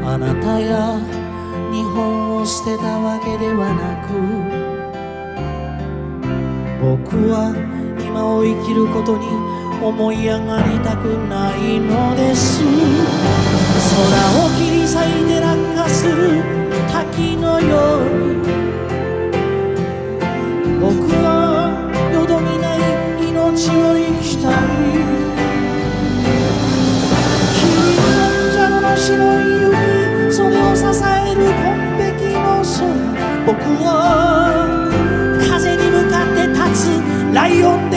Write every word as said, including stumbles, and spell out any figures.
あなたや日本を捨てたわけではなく、僕は今を生きることに思い上がりたくないのです。空を切り裂いて落下する滝のように、僕はよどみない命を生きたい。キリマンジャロの白い雪、それを支える紺碧の空、僕は風に向かって立つライオン